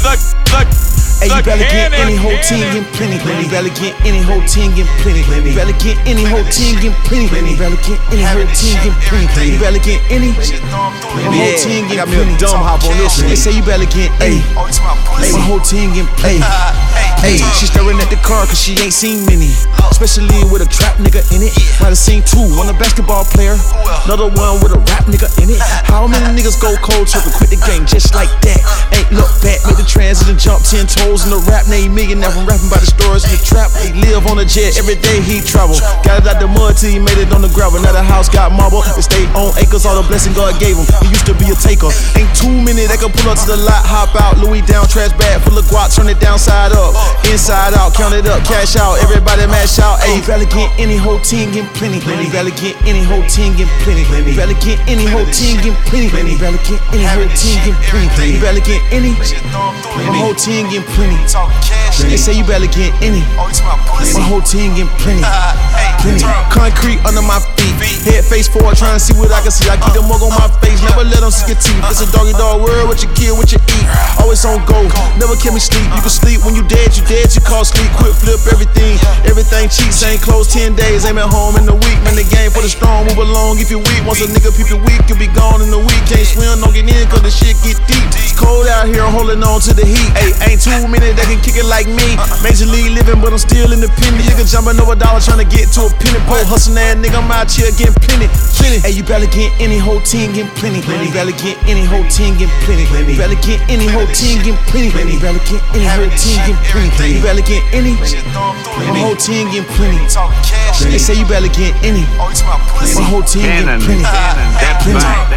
Hey, you better get any whole team getting plenty. You better get any whole team getting plenty. You better get any whole team getting plenty. You better get any whole team getting plenty. You better get any whole team getting plenty. Dumb hop on this. They say you better get a whole team getting plenty. Hey, she staring at the car cause she ain't seen many, especially with a trap nigga in it. Might have seen two, one a basketball player, another one with a rap nigga in it. How many niggas go cold turkey, quit the game just like that? Ain't look back, made the transit and jump 10 toes in the rap. Name millionaire from rapping by the stories in the trap. He live on a jet, every day he travel. Got it out the mud till he made it on the gravel. Now the house got marble, it stayed on acres, all the blessing God gave him. He used to be a taker, ain't too many that can pull up to the lot, hop out, Louis down, trash bag full of guap, turn it down side up. Inside out, count it up, cash out, everybody mash out. Ayy, you better get any whole team getting plenty. You better get any whole team getting plenty. You better get any whole team getting plenty. You better get any whole team getting plenty. You better get any whole team getting plenty. They say you better get any whole team getting plenty. Concrete under my feet, head face forward, trying to see what I can see. I keep the mug on my face, never let them see your teeth. It's a doggy dog world, what you kill, what you eat. Always on go, never kill me sleep. You can sleep when you dead, you call sleep. Quit, flip everything, everything cheap. Same clothes 10 days, ain't at home in the week. Man, the game for the strong, move along if you weak. Once a nigga peep you weak, you'll be gone in the week. Can't swim, don't get in, cause the shit get deep. It's cold out here, I'm holding on to the heat. Ay, ain't too many that can kick it like me. Major league living, but I'm still independent. Nigga jumping over dollar, trying to get to a penny pole. Hustling that nigga, I'm out here getting plenty. Hey, you better get any whole team getting plenty. You better get any whole team getting plenty. You better get any whole team getting plenty. You better get any whole team getting plenty. You better get any whole team getting plenty. They say you better get any whole team getting plenty.